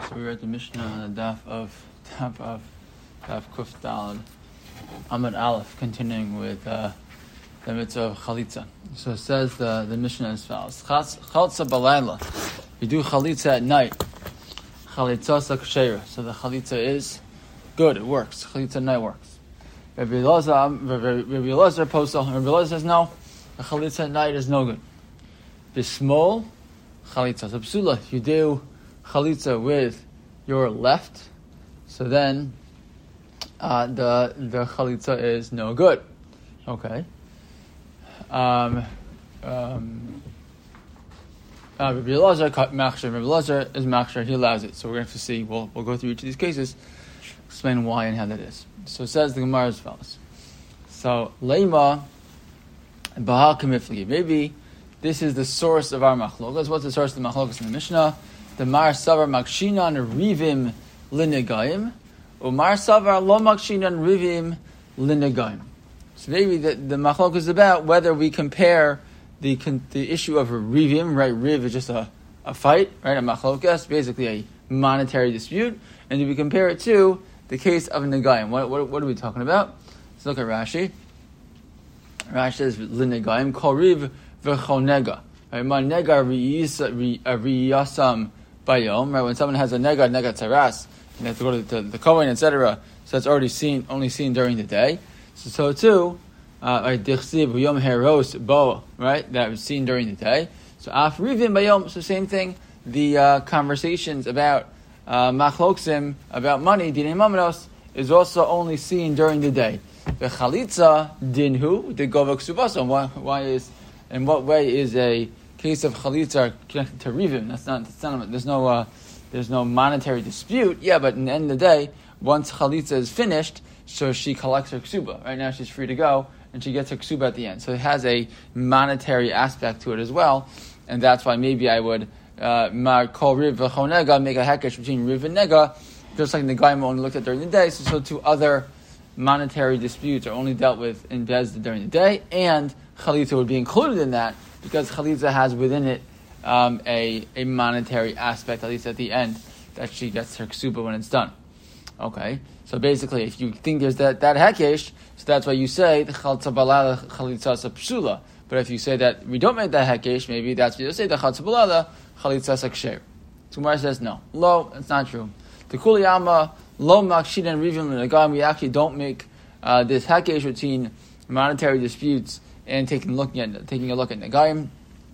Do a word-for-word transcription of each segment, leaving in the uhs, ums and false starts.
So we're at the Mishnah on the daf of daf of daf Kuf Daled Amud Aleph, continuing with uh, the mitzvah of chalitza. So it says the the Mishnah as follows: Chalitza balayla. You do chalitza at night. Chalitza sakshera. So the chalitza is good. It works. Chalitza at night works. Rabbi Elazar, Rabbi Elazar posel. Rabbi Elazar says no. The chalitza at night is no good. Bismol chalitza. So psula. You do chalitza with your left, so then uh, the the chalitza is no good. Okay. Um, um, uh, Rabbi Elazar machshir. Rabbi Elazar is machshir. He allows it. So we're going to have to see. We'll we'll go through each of these cases, explain why and how that is. So it says the Gemara as follows. So leima baha kamifli. Maybe this is the source of our machlokas. What's the source of the machlokas in the Mishnah? The Mar Savar Makshinan Rivim Linegayim, or Mar Savar Lo Makshinan Rivim Linegayim. So maybe the, the machlok is about whether we compare the the issue of a Rivim, right? Riv is just a, a fight, right? A machlokas, basically a monetary dispute, and do we compare it to the case of Negayim? What, what, what are we talking about? Let's look at Rashi. Rashi says Linegayim Kol Riv V'Chonega. Right? Ma Nega Riyasam Bayom, right? When someone has a nega, nega taras, and they have to go to the, the Kohen, et cetera. So that's already seen, only seen during the day. So, so too, right? Dichsiv Yom Heros Bo, right? That was seen during the day. So Af Rivim Bayom, so same thing. The uh, conversations about uh, machloksim, about money, dinei mamanos, is also only seen during the day. The chalitza dinhu, the govak subasa. Why, why is, in what way is a case of chalitza connected to rivim? That's not, that's not there's no uh, there's no monetary dispute. Yeah, but in the end of the day, once chalitza is finished, so she collects her ksuba. Right now she's free to go, and she gets her ksuba at the end. So it has a monetary aspect to it as well, and that's why maybe I would mar kol riv v'chonega, make a hekesh between riv and nega, just like the guy only looked at during the day. So so two other monetary disputes are only dealt with in Bezdin during the day, and chalitza would be included in that, because chalitza has within it um, a a monetary aspect, at least at the end, that she gets her ksuba when it's done. Okay, so basically, if you think there's that that hekesh, so that's why you say the chalitza balala chalitza psula. But if you say that we don't make that hekesh, maybe that's what you say the chalitza balala chalitza saksher. So Gemara says no, lo, it's not true. The kuliyama lo makshin and rivim l'nagam. We actually don't make uh, this hekesh between monetary disputes and taking looking at taking a look at Negayim.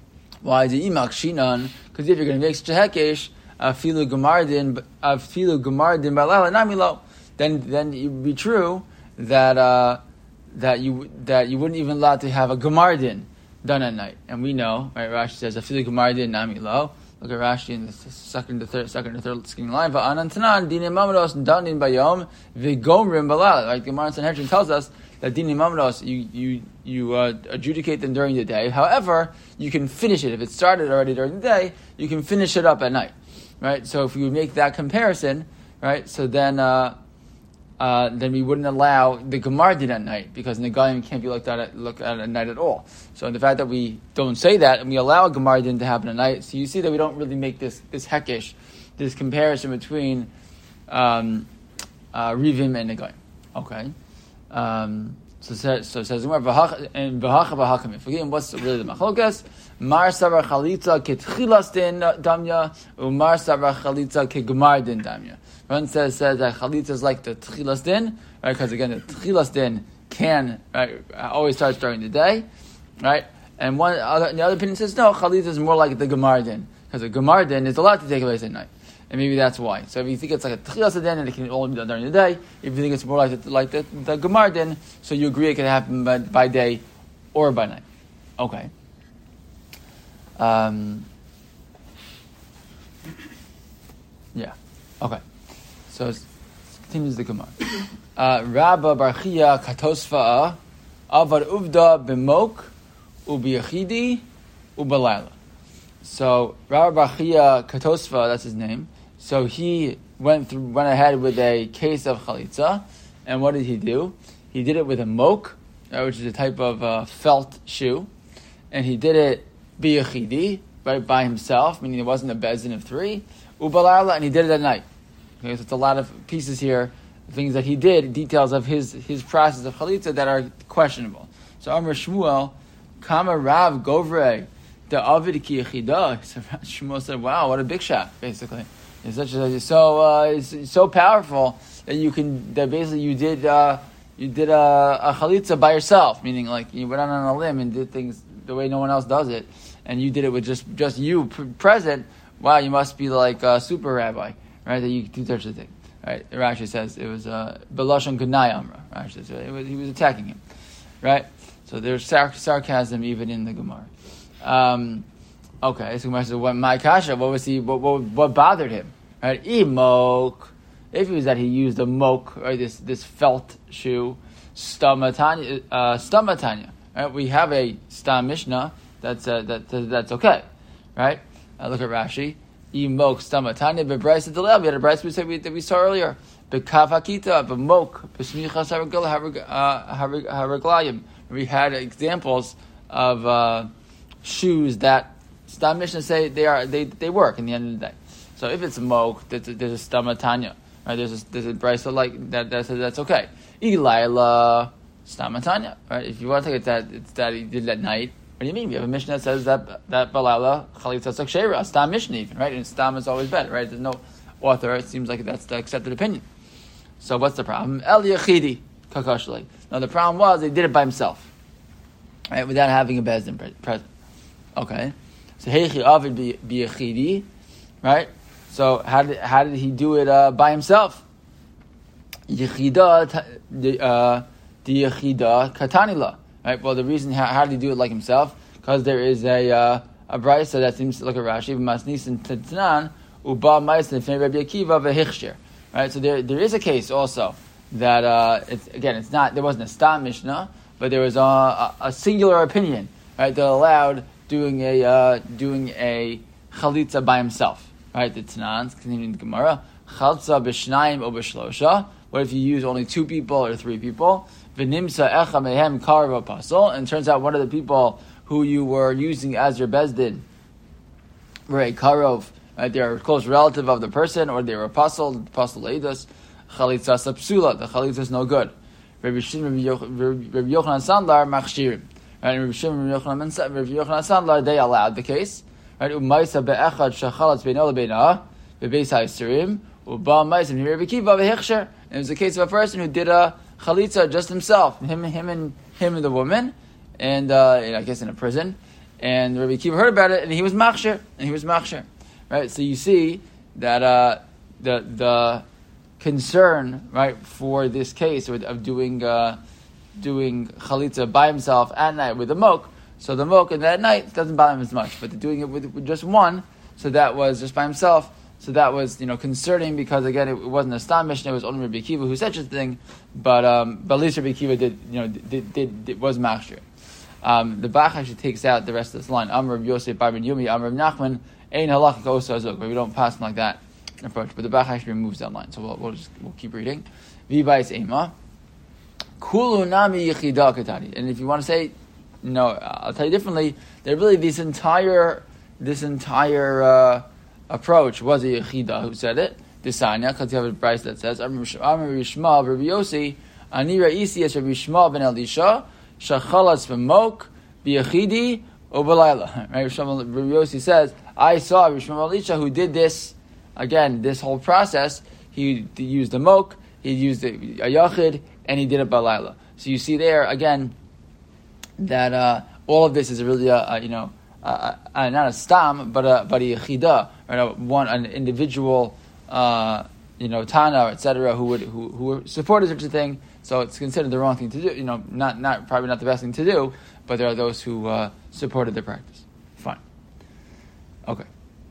Why is it imak shinan? Because if you're going to make such a hekesh, afilu gemardin, afilu gemardin balala namilo, then then it would be true that uh, that you that you wouldn't even allow to have a gemardin done at night. And we know, right? Rashi says afilu gemardin namilo. Look at Rashi in the second to third, second to third skinny line. Va'anantanan dine mamados danin bayom v'gomrim balala. Right? Gemara and Sanhedrin tells us that dini mamados, you you you uh, adjudicate them during the day. However, you can finish it if it started already during the day. You can finish it up at night, right? So if you make that comparison, right? So then uh, uh, then we wouldn't allow the gemardin at night, because negayim can't be looked at at, looked at at night at all. So the fact that we don't say that and we allow a gemardin to happen at night, so you see that we don't really make this this hekesh, this comparison between um, uh, rivim and negayim. Okay. Um, so, so it says and v'hacha v'hakamim. Forgetting what's really the machlokas. Mar savar chalitza ketchilas din damya, umar savar chalitza kegmar din damya. One says says that chalitza is like the tchilas din, right? Because again, the tchilas din can right, always starts during the day, right? And one other, the other opinion says no, chalitza is more like the gemar din, because the gemar din is allowed to take place at night. And maybe that's why. So if you think it's like a tchilas din and it can only be done during the day, if you think it's more like the, like the, the gemar din, so you agree it can happen by, by day or by night. Okay. Um, yeah. Okay. So it continues the Gemara. Uh, Rabba Barchia Katosfa'a Avad Uvda B'mok U'B'yachidi U'Balayla. So Rabba Barchia Katosfa, that's his name. So he went through, went ahead with a case of chalitza, and what did he do? He did it with a mok, uh, which is a type of uh, felt shoe, and he did it biyachidi, right, by himself, meaning it wasn't a bezdin of three, ubalala, and he did it at night. Okay, so it's a lot of pieces here, things that he did, details of his his process of chalitza that are questionable. So Amr Shmuel, Kama Rav Govre, the Avid Ki Yechida. So Shmuel said, "Wow, what a big shot!" Basically, it's such a, so uh, it's so powerful that you can that basically you did uh, you did a, a chalitza by yourself, meaning like you went out on a limb and did things the way no one else does it, and you did it with just just you present. Wow, you must be like a super rabbi, right? That you do such a thing. Right, Rashi says it was Belashon Gunai Amra. Rashi says it was, he was attacking him, right? So there's sar- sarcasm even in the Gemara. Um, okay, so Gemara says, "What my kasha? What was he? What, what, what bothered him? Right? Emok. If it was that he used a mok or this this felt shoe, stamatanya, uh, stamatanya. Right? We have a stam mishnah that's uh, that that's okay, right? Uh, look at Rashi." Emok stamatanya bebrayis delel. We had a brayis we said we, that we saw earlier. Bekav hakita b'mok b'smichas haraglayim. We had examples of uh, shoes that Stam Mishnah say they are they they work in the end of the day. So if it's a mok, there's a, there's a stamatanya, right? There's a there's a brayis like that that says that's okay. Ilaila stamatanya, right? If you want to take it that it's that he did at night. What do you mean? We have a Mishnah that says that that balala chalitza sakshera, Stam Mishnah even, right? And Stam is always better, right? There's no author. It seems like that's the accepted opinion. So what's the problem? El yachidi kakashli. Now the problem was he did it by himself, right? Without having a bezdin present. Okay. So heichi avid bi yachidi, right? So how did how did he do it uh, by himself? Yachida the uh, the yachida katanila. Right. Well, the reason how, how did he do it like himself? Because there is a uh, a brayso that seems to look at Rashi. Masnisin tetnan uba ma'asin fnei Rabbi Akiva v'hichshir. Right. So there there is a case also that uh, it's again it's not there wasn't a stam mishnah, but there was a, a, a singular opinion, right, that allowed doing a uh, doing a chalitza by himself. Right. The Tanan continuing the Gemara chalitza b'shnayim or b'shlosha. What if you use only two people or three people? V'nimsa echa mehem karva pasol, and it turns out one of the people who you were using as your bezdin were a karov, right? They are a close relative of the person, or they were a pasol, pasol eidos, chalitza sapsula, the chalitza is no good. Rabbi Shimon, Rabbi Yochanan Sandlar machshirim, right? Rabbi Shimon, Rabbi Yochanan Sandlar, they allowed the case, right? Umaysa be'echad shachalatz beino lebeina bebeis ha'isirim uba ma'isa Rabbi Kiva v'hechsher. And it was the case of a person who did a chalitza just himself, him, him, and him and the woman, and uh, I guess in a prison. And Rabbi Akiva heard about it, and he was machshir, and he was machshir, right? So you see that uh, the the concern, right, for this case of, of doing uh, doing chalitza by himself at night with the mok. So the mok and at night doesn't bother him as much, but doing it with, with just one, so that was just by himself. So that was, you know, concerning because again, it, it wasn't a stam mishnah; it was only Rabbi Akiva who said such a thing. But um, but at least Rabbi Akiva did, you know, did, did, did was machshir. Um, the Bach actually takes out the rest of this line. Amr Rabbi Yosef Bar Ben Yumi, Amr Rabbi Nachman, Ein Halachik Osa Azuk. But we don't pass them like that approach. But the Bach actually removes that line, so we'll we'll just we'll keep reading. V'bayis Ema, Kulu Nami Yechida Katani. And if you want to say no, I'll tell you differently. They're really this entire this entire. Uh, approach was a yechida who said it. Disanya, because you have a price that says, Amr Rishma, Rabbi Yossi, Ani Ra'isi as Rabbi Shma ben Elisha, Shachalatz b'mok, b'yechidi, u'balayla. Right, Rabbi Yossi says, I saw Rabbi Shma ben Elisha who did this, again, this whole process. He used the mok, he used a yachid, and he did it balayla. So you see there, again, that uh, all of this is really, a, a, you know, Uh, uh, not a stam, but a but a yechida, right? A, one an individual, uh, you know, tana, et cetera, who would who who supported such a thing. So it's considered the wrong thing to do. You know, not not probably not the best thing to do, but there are those who uh, supported the practice. Fine. Okay.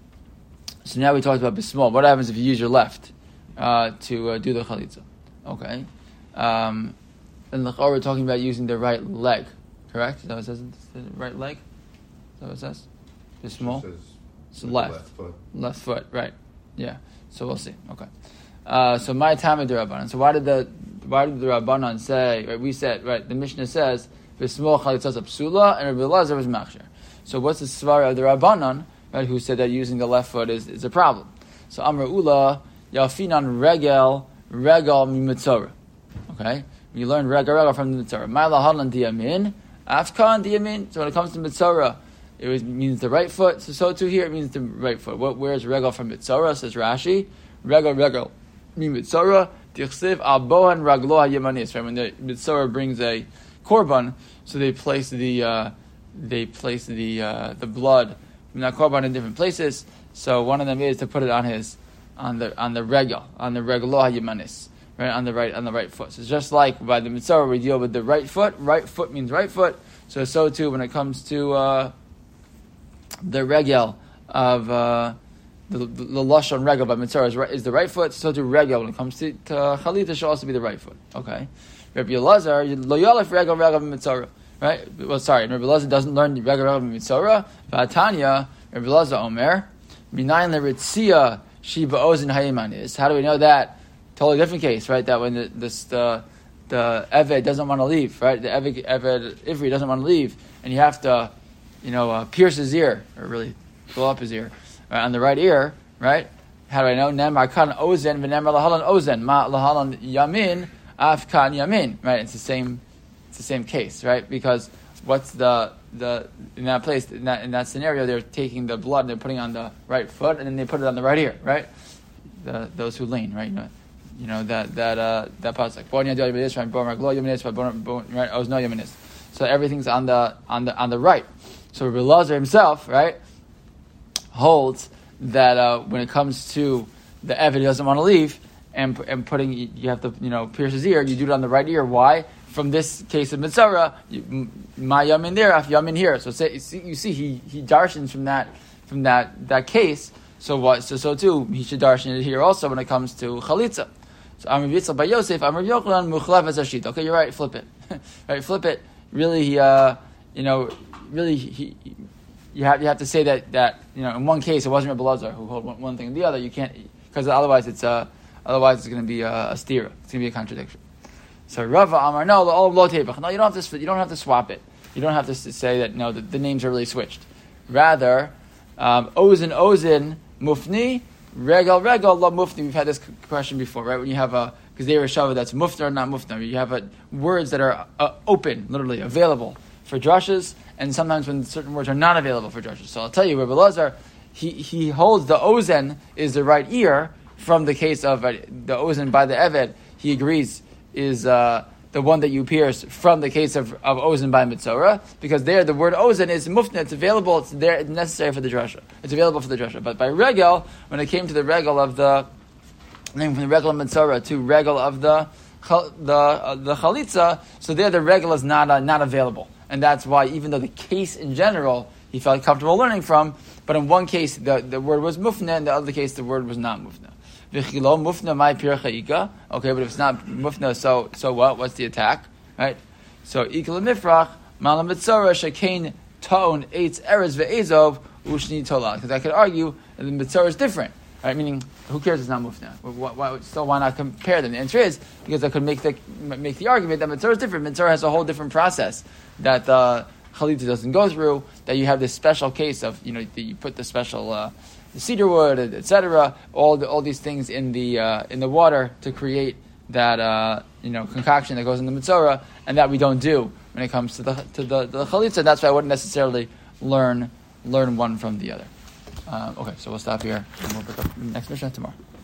So now we talked about bismol. What happens if you use your left uh, to uh, do the chalitza? Okay. Um, and the we're talking about using the right leg, correct? Is that what it says? The right leg. Is that what it says? Bismol. It's left. Left foot. Left foot. Right. Yeah. So we'll see. Okay. Uh, so my time of the Rabbanan. So why did the why did the Rabbanan say? Right, we said right. The Mishnah says bismol chalitzas psula, and Rabbi Elazar was machshir. So what's the svara of the Rabbanan? Right, who said that using the left foot is, is a problem? So Amr Ula Yafinan Regel Regel Mitzora. Okay, you learn Regel Regel from the Mitzora. Ma'ala Halan Diyamin Afkan Diyamin. So when it comes to Mitzora, it was, means the right foot. So so too here it means the right foot. What, where's Regel from Mitzora? Says Rashi. Regel Regel Mitzora. Dichsiv Abohan Raglo HaYemanis. Right, when the Mitzora brings a korban, so they place the uh, they place the uh, the blood from that korban in different places. So one of them is to put it on his on the on the regel on the reglo hayemanis, right, on the right on the right foot. So it's just like by the mitzvah we deal with the right foot. Right foot means right foot. So so too when it comes to uh, the regel of uh, the, the, the lashon regel by mitzvah is, right, is the right foot. So to regel when it comes to, to chalita should also be the right foot. Okay. Rabbi Elazar lo yalef regel regel mitzvah. Right. Well, sorry. Rabbi Elazar doesn't learn the regel regel mitzvah. V'atanya Rabbi Elazar Omer minayin leritzia shiba ozin hayeman is. How do we know that? Totally different case, right? That when the this, the the eved doesn't want to leave, right? The eved, eved Ivri doesn't want to leave, and you have to, you know, uh, pierce his ear or really blow up his ear right, on the right ear, right? How do I know? Nemar kan ozen v'nemar lahalan ozen ma lahalan yamin af kan yamin, right? It's the same, it's the same case, right? Because what's the the in that place in that in that scenario they're taking the blood and they're putting it on the right foot and then they put it on the right ear, right? The those who lean, right? You know, you know that that uh, that pasuk. Right? So everything's on the on the on the right. So Rabbi Elazar himself, right, holds that uh, when it comes to the eved, he doesn't want to leave, and and putting you have to you know pierce his ear. You do it on the right ear. Why? From this case of mitzvah, my yamin there, af yamin here. So say, you see, you see, he he darshans from that from that that case. So what? So so too, he should darshan it here also when it comes to chalitza. So Amr Yitzchak by Yosef, Amr Yochanan muchlev as ashit. Okay, you're right. Flip it, right? Flip it. Really, uh, you know, really, he, he, you have you have to say that that you know in one case it wasn't Rabbi Elazar who held one, one thing and the other. You can't because otherwise it's uh otherwise it's going to be a, a stira. It's going to be a contradiction. So Rava Amar, no, oh, lo tevach. No, you don't have to. You don't have to swap it. You don't have to say that. No, the, the names are really switched. Rather, um, Ozin Ozin Mufni Regel Regel La Mufni. We've had this question before, right? When you have a Gezerah Shava that's Mufna or not Mufna, you have a, words that are uh, open, literally available for drushes, and sometimes when certain words are not available for drushes. So I'll tell you, Rabbi Elazar, he he holds the Ozen is the right ear from the case of uh, the Ozen by the Eved. He agrees. Is uh, the one that you pierce from the case of, of Ozen by Mitzorah, because there the word Ozen is mufna, it's available, it's there, it's necessary for the drasha. It's available for the drasha. But by Regel, when it came to the Regel of the, name from the Regel of Mitzorah to Regel of the the uh, the Chalitza, so there the Regel is not uh, not available. And that's why, even though the case in general, he felt comfortable learning from, but in one case the, the word was mufna, in the other case the word was not mufna. V'chilo mufna my pir chayika. Okay, but if it's not mufna, so so what? What's the attack? Right? So ikal mifrach malam mitzora shekain taon eitz erez ve'ezov ushni tola. Because I could argue that the mitzora is different. Right? Meaning, who cares? It's not mufna. Why, why, so why not compare them? The answer is because I could make the make the argument that mitzora is different. Mitzora has a whole different process that the chalitza doesn't go through. That you have this special case of you know you put the special. Uh, The cedar wood, et cetera, all the, all these things in the uh, in the water to create that uh, you know concoction that goes in the mitzvah, and that we don't do when it comes to the to the, the chalitza. That's why I wouldn't necessarily learn learn one from the other. Um, okay, so we'll stop here and we'll pick up the next mission tomorrow.